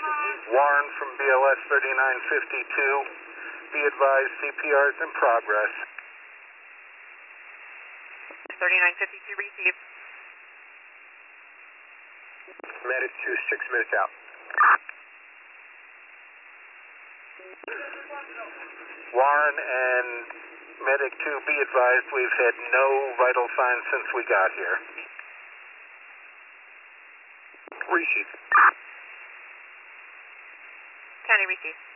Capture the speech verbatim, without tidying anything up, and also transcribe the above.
Warren from B L S thirty-nine fifty-two. Be advised, C P R is in progress. thirty-nine fifty-two received. Medic two, six minutes out. Warren and Medic two, be advised we've had no vital signs since we got here. Receive. County receive.